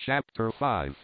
Chapter 5.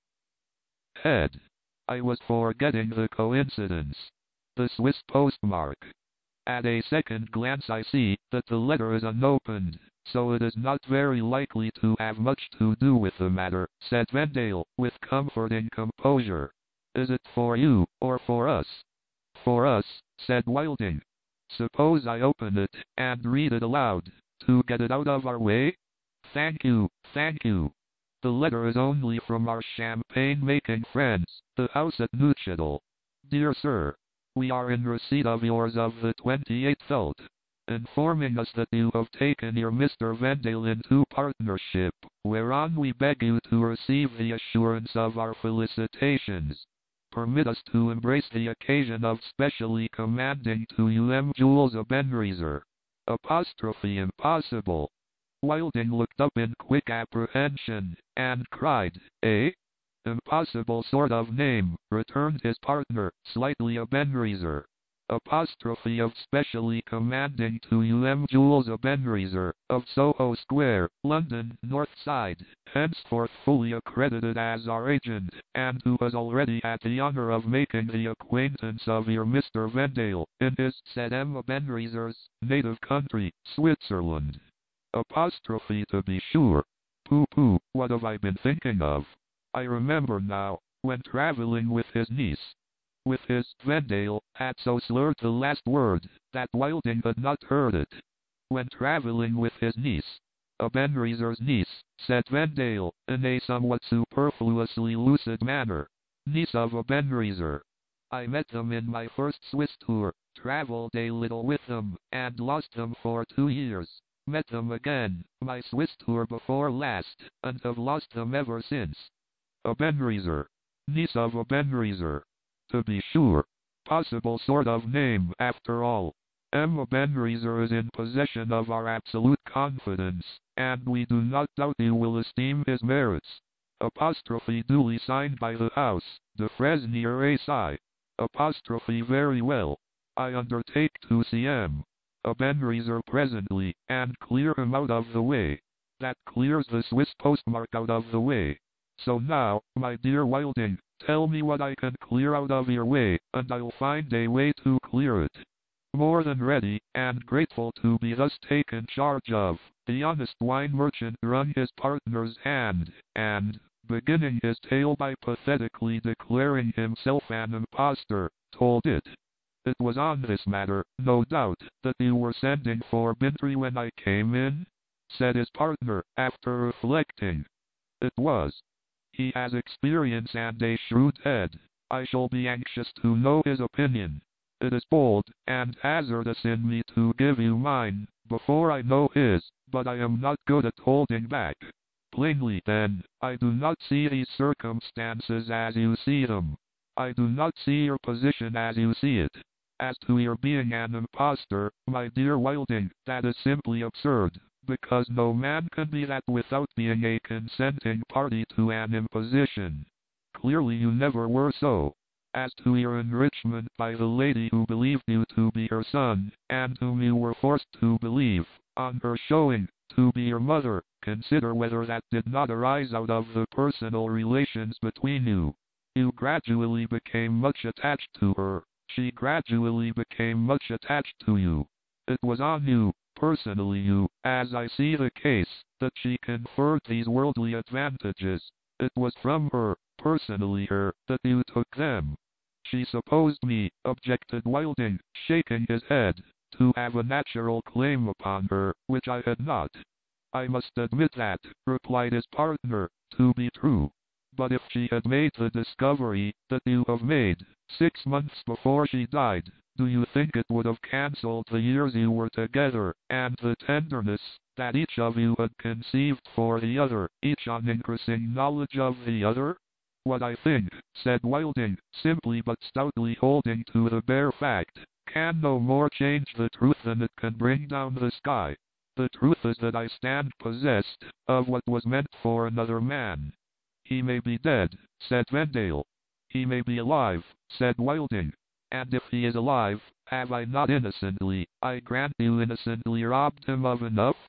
Head. I was forgetting the coincidence. The Swiss postmark. At a second glance I see that the letter is unopened, so it is not very likely to have much to do with the matter, said Vendale, with comforting composure. Is it for you, or for us? For us, said Wilding. Suppose I open it, and read it aloud, to get it out of our way? Thank you, thank you. The letter is only from our champagne-making friends, the house at Neuchâtel. Dear Sir, we are in receipt of yours of the 28th ult., informing us that you have taken your Mr. Vendale into partnership, whereon we beg you to receive the assurance of our felicitations. Permit us to embrace the occasion of specially commanding to you M. Jules Obenreizer. Apostrophe impossible. Wilding looked up in quick apprehension, and cried, "Eh? Impossible sort of name," returned his partner, slightly. Obenreizer. Apostrophe of specially commanding to you M. Jules Obenreizer, of Soho Square, London, North Side, henceforth fully accredited as our agent, and who has already had the honor of making the acquaintance of your Mr. Vendale, in his, said M. Obenreizer's, native country, Switzerland. Apostrophe to be sure. Pooh, what have I been thinking of? I remember now, when traveling with his niece. With his, Vendale had so slurred the last word, that Wilding had not heard it. When traveling with his niece. Obenreizer's niece, said Vendale, in a somewhat superfluously lucid manner. Niece of Obenreizer. I met them in my first Swiss tour, travelled a little with them, and lost them for 2 years. Met them again, my Swiss tour before last, and have lost them ever since. Obenreizer. Niece of Obenreizer. To be sure. Possible sort of name, after all. M. Obenreizer is in possession of our absolute confidence, and we do not doubt you will esteem his merits. Apostrophe duly signed by the house, de Fresnier A.Si. Apostrophe very well. I undertake to see M. Obenreizer presently, and clear him out of the way. That clears the Swiss postmark out of the way. So now, my dear Wilding, tell me what I can clear out of your way, and I'll find a way to clear it. More than ready, and grateful to be thus taken charge of, the honest wine merchant wrung his partner's hand, and, beginning his tale by pathetically declaring himself an impostor, told it. It was on this matter, no doubt, that you were sending for Bintry when I came in? Said his partner, after reflecting. It was. He has experience and a shrewd head. I shall be anxious to know his opinion. It is bold and hazardous in me to give you mine, before I know his, but I am not good at holding back. Plainly, then, I do not see these circumstances as you see them. I do not see your position as you see it. As to your being an impostor, my dear Wilding, that is simply absurd, because no man can be that without being a consenting party to an imposition. Clearly you never were so. As to your enrichment by the lady who believed you to be her son, and whom you were forced to believe, on her showing, to be your mother, consider whether that did not arise out of the personal relations between you. You gradually became much attached to her. She gradually became much attached to you. It was on you, personally you, as I see the case, that she conferred these worldly advantages. It was from her, personally her, that you took them. She supposed me, objected Wilding, shaking his head, to have a natural claim upon her, which I had not. I must admit that, replied his partner, to be true. But if she had made the discovery that you have made, 6 months before she died, do you think it would have cancelled the years you were together, and the tenderness that each of you had conceived for the other, each on increasing knowledge of the other? What I think, said Wilding, simply but stoutly holding to the bare fact, can no more change the truth than it can bring down the sky. The truth is that I stand possessed of what was meant for another man. He may be dead, said Vendale. He may be alive, said Wilding. And if he is alive, have I not innocently, I grant you innocently robbed him of enough?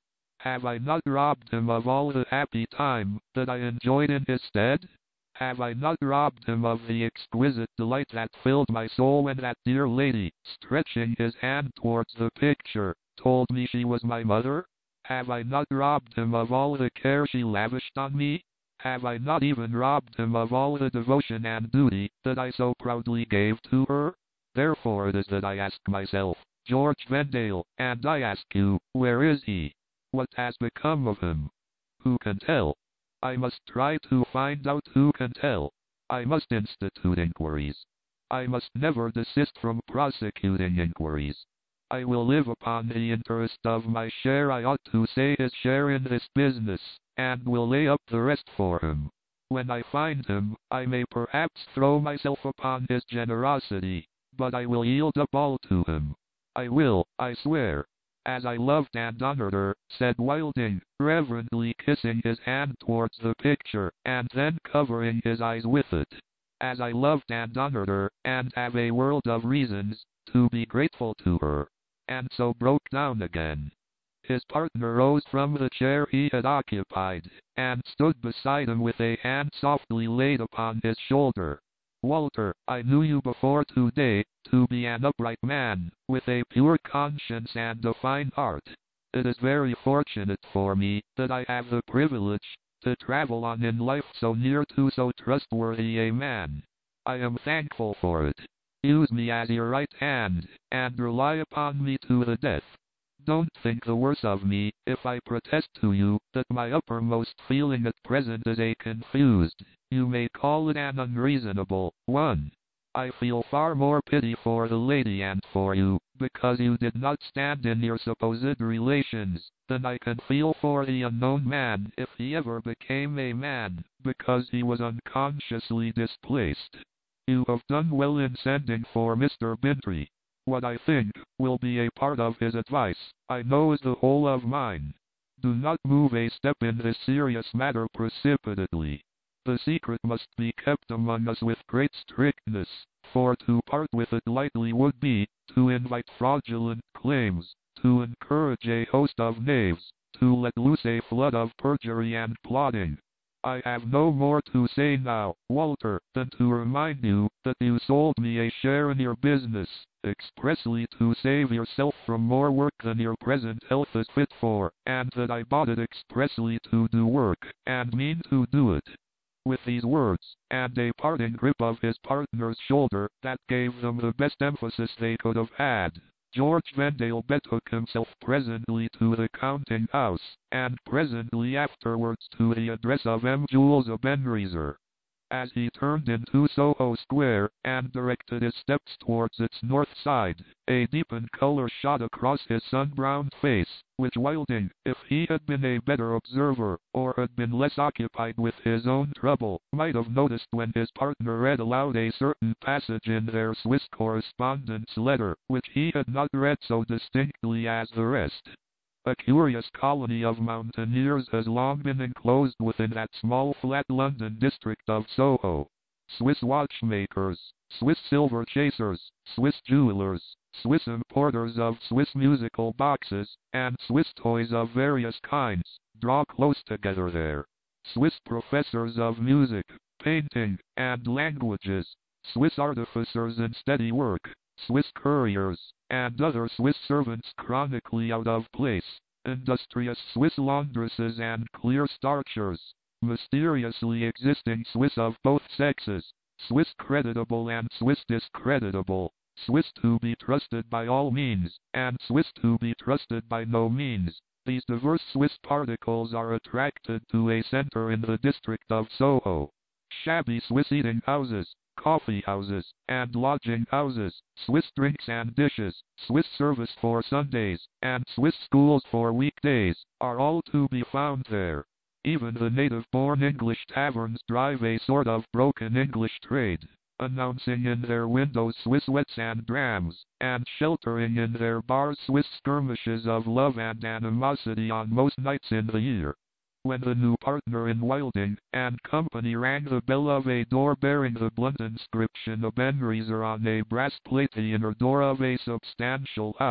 Have I not robbed him of all the happy time that I enjoyed in his stead? Have I not robbed him of the exquisite delight that filled my soul when that dear lady, stretching his hand towards the picture, told me she was my mother? Have I not robbed him of all the care she lavished on me? Have I not even robbed him of all the devotion and duty that I so proudly gave to her? Therefore it is that I ask myself, George Vendale, and I ask you, where is he? What has become of him? Who can tell? I must try to find out who can tell. I must institute inquiries. I must never desist from prosecuting inquiries. I will live upon the interest of my share, I ought to say his share in this business, and will lay up the rest for him. When I find him, I may perhaps throw myself upon his generosity, but I will yield up all to him. I will, I swear. As I loved and honored her, said Wilding, reverently kissing his hand towards the picture, and then covering his eyes with it. As I loved and honored her, and have a world of reasons to be grateful to her. And so broke down again. His partner rose from the chair he had occupied, and stood beside him with a hand softly laid upon his shoulder. Walter, I knew you before today to be an upright man, with a pure conscience and a fine heart. It is very fortunate for me that I have the privilege to travel on in life so near to so trustworthy a man. I am thankful for it. Use me as your right hand, and rely upon me to the death. Don't think the worse of me if I protest to you that my uppermost feeling at present is a confused, you may call it an unreasonable, one. I feel far more pity for the lady and for you, because you did not stand in your supposed relations, than I can feel for the unknown man if he ever became a man, because he was unconsciously displaced. You have done well in sending for Mr. Bintry. What I think will be a part of his advice, I know is the whole of mine. Do not move a step in this serious matter precipitately. The secret must be kept among us with great strictness, for to part with it lightly would be to invite fraudulent claims, to encourage a host of knaves, to let loose a flood of perjury and plotting. I have no more to say now, Walter, than to remind you that you sold me a share in your business, expressly to save yourself from more work than your present health is fit for, and that I bought it expressly to do work, and mean to do it. With these words, and a parting grip of his partner's shoulder that gave them the best emphasis they could have had, George Vendale betook himself presently to the counting-house, and presently afterwards to the address of M. Jules Obenreizer. As he turned into Soho Square, and directed his steps towards its north side, a deepened color shot across his sun-browned face, which Wilding, if he had been a better observer, or had been less occupied with his own trouble, might have noticed when his partner read aloud a certain passage in their Swiss correspondent's letter, which he had not read so distinctly as the rest. A curious colony of mountaineers has long been enclosed within that small flat London district of Soho. Swiss watchmakers, Swiss silver chasers, Swiss jewelers, Swiss importers of Swiss musical boxes, and Swiss toys of various kinds, draw close together there. Swiss professors of music, painting, and languages, Swiss artificers in steady work, Swiss couriers, and other Swiss servants chronically out of place, industrious Swiss laundresses and clear starchers, mysteriously existing Swiss of both sexes, Swiss creditable and Swiss discreditable, Swiss to be trusted by all means, and Swiss to be trusted by no means. These diverse Swiss particles are attracted to a center in the district of Soho. Shabby Swiss eating houses, coffee houses, and lodging houses, Swiss drinks and dishes, Swiss service for Sundays, and Swiss schools for weekdays, are all to be found there. Even the native-born English taverns drive a sort of broken English trade, announcing in their windows Swiss wets and drams, and sheltering in their bars Swiss skirmishes of love and animosity on most nights in the year. When the new partner in Wilding and Company rang the bell of a door bearing the blunt inscription Obenreizer on a brass plate, the inner door of a substantial house,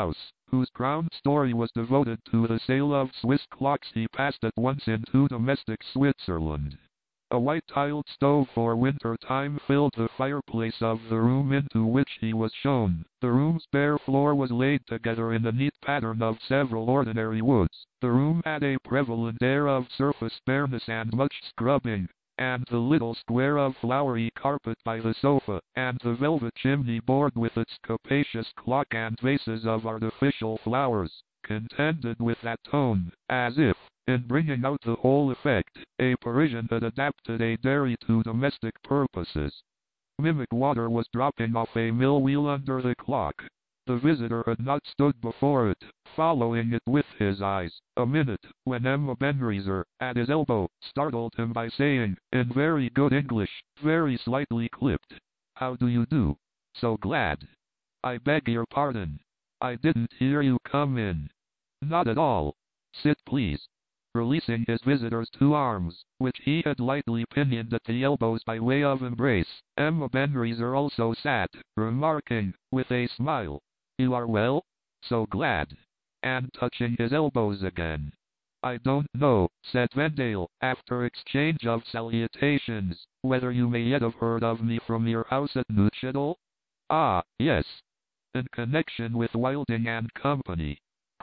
whose crown story was devoted to the sale of Swiss clocks he passed at once into domestic Switzerland. A white-tiled stove for winter time filled the fireplace of the room into which he was shown. The room's bare floor was laid together in a neat pattern of several ordinary woods. The room had a prevalent air of surface bareness and much scrubbing, and the little square of flowery carpet by the sofa, and the velvet chimney board with its capacious clock and vases of artificial flowers, contended with that tone, as if, in bringing out the whole effect, a Parisian had adapted a dairy to domestic purposes. Mimic water was dropping off a mill wheel under the clock. The visitor had not stood before it, following it with his eyes, a minute, when Emma Benreizer, at his elbow, startled him by saying, in very good English, very slightly clipped, "How do you do? So glad. I beg your pardon. I didn't hear you come in." "Not at all. Sit, please." Releasing his visitor's two arms, which he had lightly pinioned at the elbows by way of embrace, Emma Benreizer also sat, remarking, with a smile, "You are well? So glad." And touching his elbows again. "I don't know," said Vendale, after exchange of salutations, "whether you may yet have heard of me from your house at Neuchâtel?" "Ah, yes. In connection with Wilding and Company.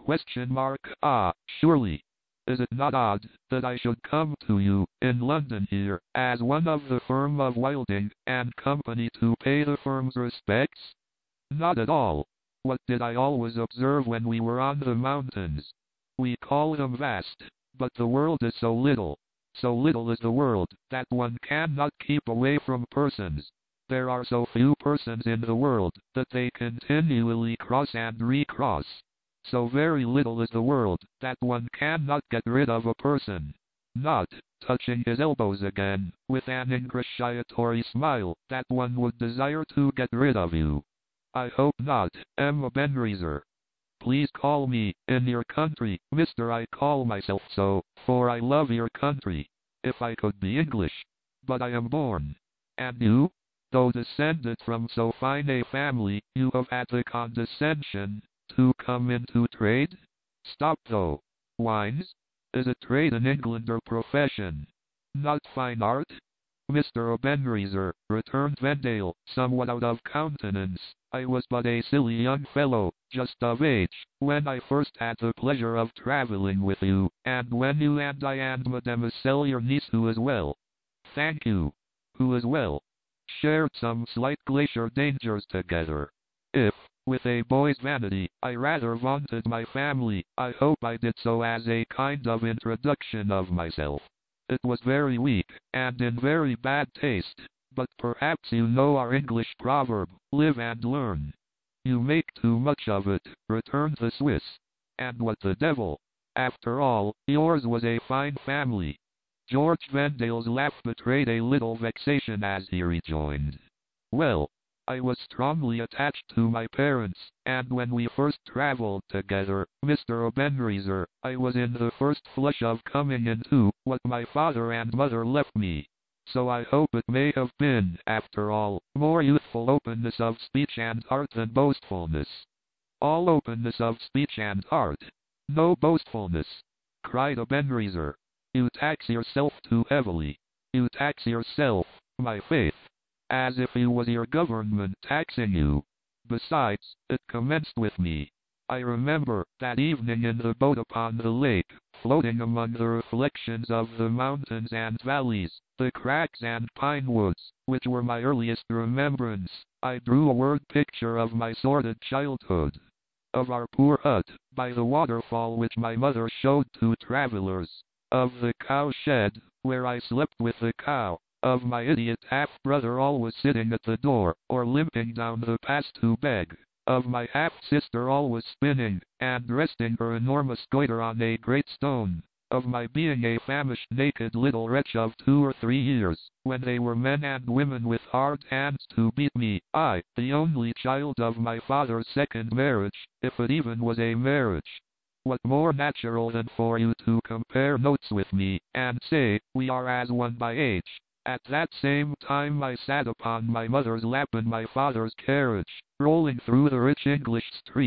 Ah, surely. Is it not odd that I should come to you, in London here, as one of the firm of Wilding and Company to pay the firm's respects?" "Not at all. What did I always observe when we were on the mountains? We call them vast, but the world is so little. So little is the world, that one cannot keep away from persons. There are so few persons in the world, that they continually cross and recross. So very little is the world, that one cannot get rid of a person. Not," touching his elbows again, with an ingratiatory smile, "that one would desire to get rid of you." "I hope not, Emma Benreizer. Please call me, in your country, Mr. I call myself so, for I love your country. If I could be English. But I am born. And you? Though descended from so fine a family, you have had the condescension to come into trade? Stop though. Wines? Is it trade in England or profession? Not fine art?" "Mr. Obenreizer," returned Vendale, somewhat out of countenance, "I was but a silly young fellow, just of age, when I first had the pleasure of travelling with you, and when you and I and Mademoiselle your niece who is well, thank you, who is well, shared some slight glacier dangers together. If, with a boy's vanity, I rather vaunted my family, I hope I did so as a kind of introduction of myself. It was very weak, and in very bad taste, but perhaps you know our English proverb, 'Live and learn.'" "You make too much of it," returned the Swiss. "And what the devil? After all, yours was a fine family." George Vendale's laugh betrayed a little vexation as he rejoined, "Well, I was strongly attached to my parents, and when we first traveled together, Mr. Obenreizer, I was in the first flush of coming into what my father and mother left me. So I hope it may have been, after all, more youthful openness of speech and heart than boastfulness." "All openness of speech and heart. No boastfulness," cried Obenreizer. "You tax yourself too heavily. You tax yourself, my faith, as if it was your government taxing you. Besides, it commenced with me. I remember that evening in the boat upon the lake, floating among the reflections of the mountains and valleys, the crags and pine woods, which were my earliest remembrance. I drew a word picture of my sordid childhood, of our poor hut, by the waterfall which my mother showed to travelers, of the cow shed, where I slept with the cow, of my idiot half-brother always sitting at the door, or limping down the path to beg, of my half-sister always spinning, and resting her enormous goiter on a great stone, of my being a famished naked little wretch of 2 or 3 years, when they were men and women with hard hands to beat me, I, the only child of my father's second marriage, if it even was a marriage. What more natural than for you to compare notes with me, and say, we are as one by age? At that same time I sat upon my mother's lap in my father's carriage, rolling through the rich English streets,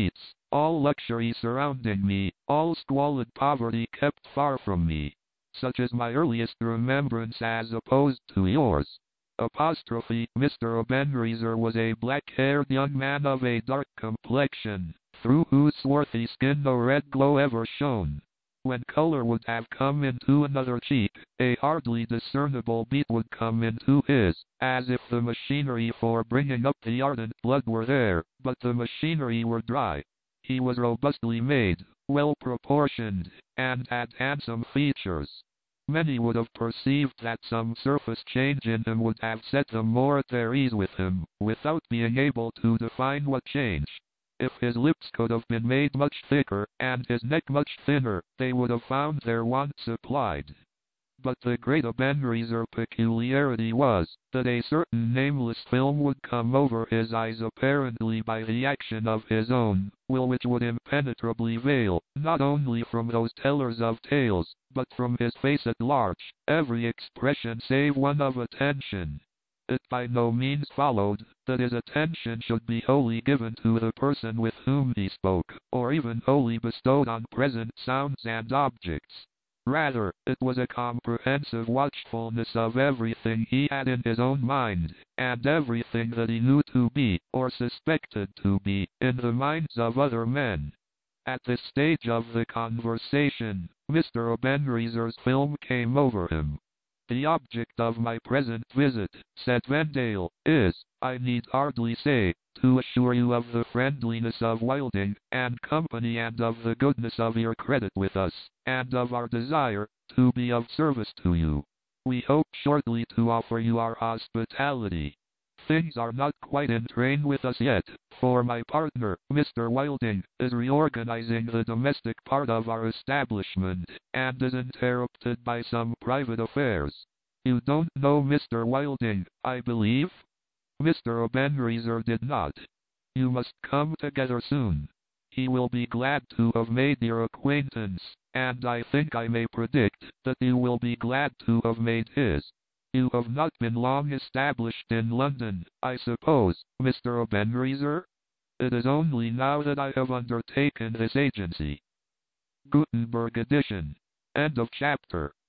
all luxury surrounding me, all squalid poverty kept far from me. Such is my earliest remembrance as opposed to yours. Apostrophe, Mr. Obenreizer was a black-haired young man of a dark complexion, through whose swarthy skin no red glow ever shone. When color would have come into another cheek, a hardly discernible beat would come into his, as if the machinery for bringing up the ardent blood were there, but the machinery were dry. He was robustly made, well proportioned, and had handsome features. Many would have perceived that some surface change in him would have set them more at their ease with him, without being able to define what change. If his lips could have been made much thicker, and his neck much thinner, they would have found their want supplied. But the great Obenreizer peculiarity was, that a certain nameless film would come over his eyes apparently by the action of his own will, which would impenetrably veil, not only from those tellers of tales, but from his face at large, every expression save one of attention. It by no means followed that his attention should be wholly given to the person with whom he spoke, or even wholly bestowed on present sounds and objects. Rather, it was a comprehensive watchfulness of everything he had in his own mind, and everything that he knew to be, or suspected to be, in the minds of other men. At this stage of the conversation, Mr. Obenreizer's film came over him. "The object of my present visit," said Vendale, "is, I need hardly say, to assure you of the friendliness of Wilding and Company and of the goodness of your credit with us, and of our desire to be of service to you. We hope shortly to offer you our hospitality. Things are not quite in train with us yet, for my partner, Mr. Wilding, is reorganizing the domestic part of our establishment, and is interrupted by some private affairs. You don't know Mr. Wilding, I believe?" Mr. Obenreizer did not. "You must come together soon. He will be glad to have made your acquaintance, and I think I may predict that you will be glad to have made his. You have not been long established in London, I suppose, Mr. Obenreizer? It is only now that I have undertaken this agency." Gutenberg edition. End of chapter.